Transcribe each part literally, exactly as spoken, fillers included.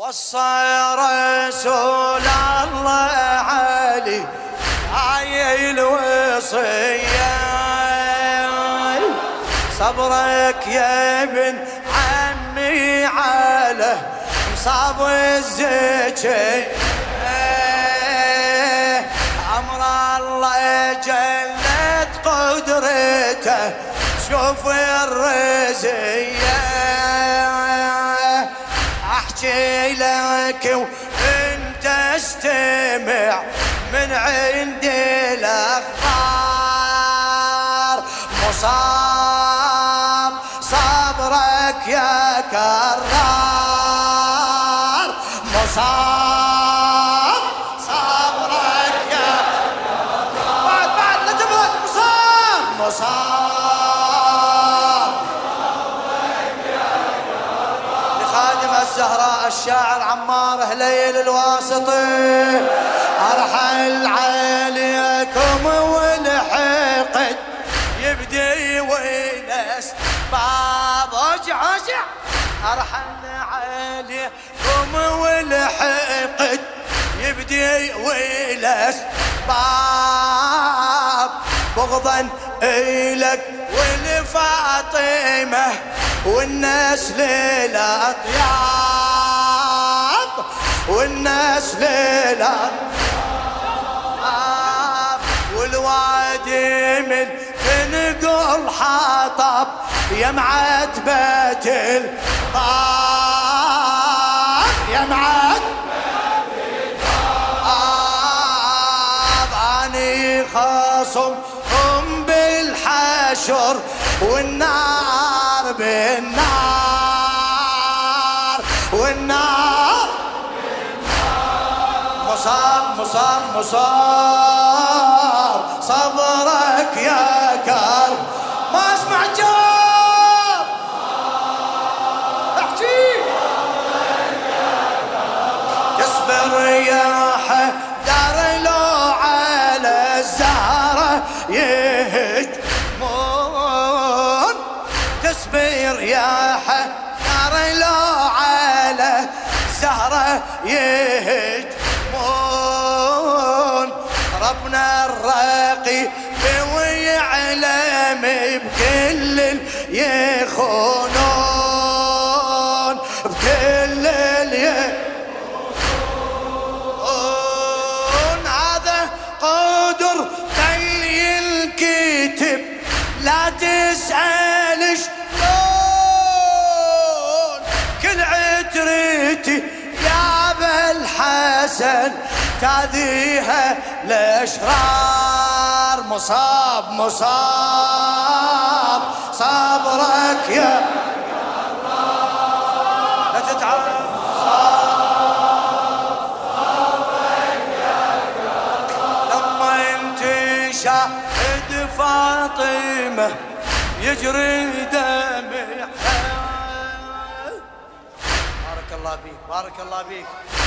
وصى رسول الله علي هاي الوصية، صبرك يا ابن عمي على مصاب الزكي، أمر الله جلت قدرته شوف الرزية، احكي لك وانت استمع من عندي الاخبار، مصاب صبرك يا كرار، مصاب صبرك يا كرار، بعد بعد لا تبرد، مصاب مصاب الزهراء الشاعر عمار هليل الواسطي، ارحل عليكم والحقد يبدي وينس باب ارجع ارجع، ارحل عليكم والحقد يبدي وينس باب، بغضا إلك والفاطمة والناس للأطياب، والناس للأطياب، والوادي من تنقل حطب يا معتبة الباب، يا معتبة الباب، أني خاصمهم بالحشر والنار بالنار، والنار بالنار، مصاب مصاب مصاب صبرك يا كر، ما اسمع جاب احكي، تصبر يا حدر لو على الزهرة يهجمون، تصبر يا حدر لو على الزهرة يهجمون، ربنا الرقيب ويعلم بكل يخونون، بكل يخونون، هذا قدر تلي الكتب لا تسأل شلون، كل عترتي يا ابا الحسن تاذيها الاشرار، مصاب مصاب صبرك يا كرار، لا تتعب، صبرك يا كرار، لما انت شاهد فاطمة يجري دمعها، بارك الله بيك بارك الله بيك،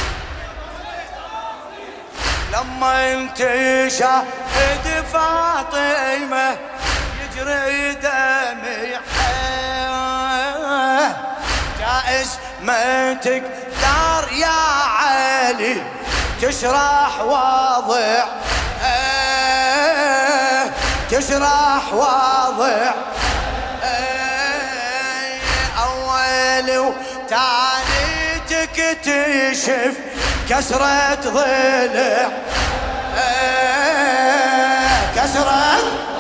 لما انت شاهد فاطمة يجري دمعها، جائز ما تقدر يا علي تشرح واضع، تشرح واضع، اول وتاني تكتشف كسرة ضلع، كسرة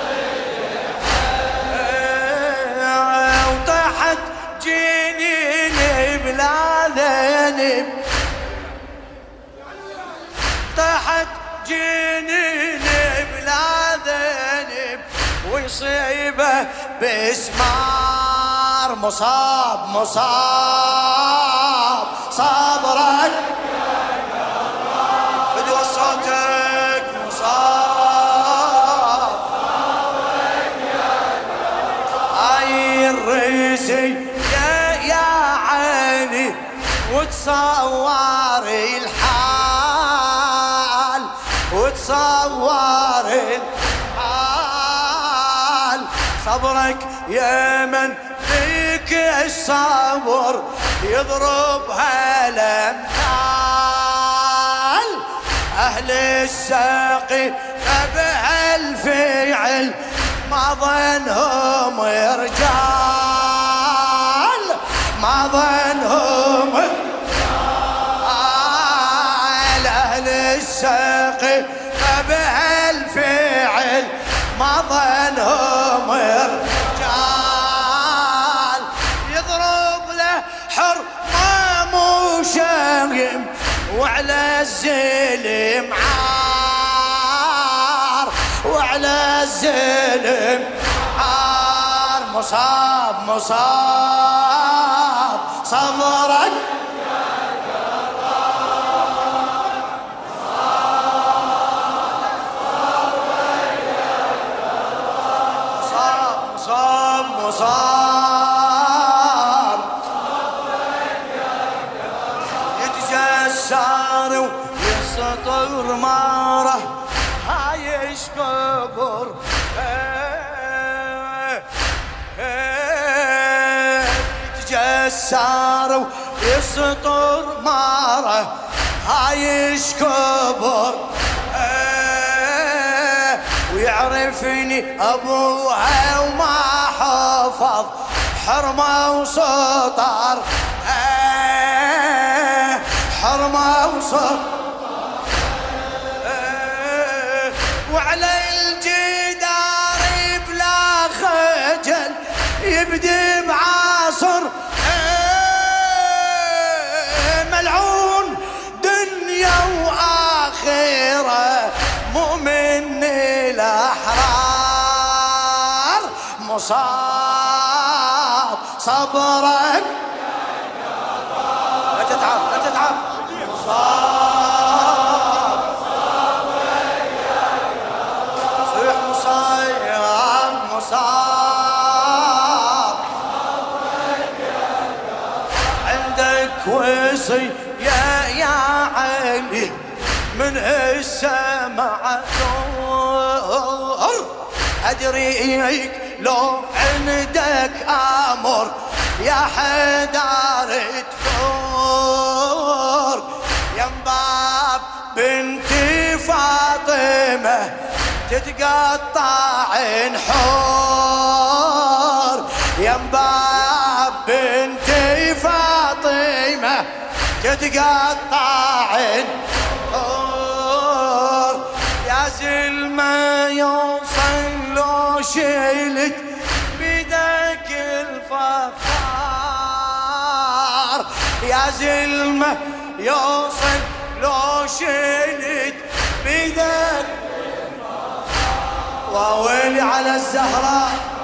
ضلع، وطاحت جنين بلا ذنب، طاحت جنين بلا ذنب، ويصيبه بسمار، مصاب مصاب صبرك بدو صوتك، مصاب صبرك يا هاي الرزي يا يا عيني، وتصور الحال، وتصور الحال، صبرك يا من فيك الصبر يضرب هالم أهل الساقي بهالفعل ما ظنهم رجال، ما ظنهم رجال. أهل الساقي بهالفعل ما ظنهم رجال. يضرب له حرمة وشايم وعلى الزلم عار، وعلى الزلم عار. مصاب مصاب صبرك مصاب مصاب يتجسر ويسطر ماره هايش قبر يتجسر ويسطر ماره هايش قبر ويعرفني ابوها وما حفظ حرمه وسطر حرمه وسطر وعلى الجدار بلا خجل يبدي بعصر ملعون دنيا واخره مؤمن الأحرار. مصاب صبرك لا تتعب لا تتعب. مصاب صبرك صيح مصيب مصاب عندك وصي يا يا علي من السماء دور أدريك لو عندك أمر يا حدار تثور. ينباب بنتي فاطمة تتقطع نحور. ينباب بنتي فاطمة تتقطع نحور. يا زلمة يوصل لو شلت بيدك الفخار. يا زلمة يوصل لو شلت بيدك الفخار. وويلي على الزهراء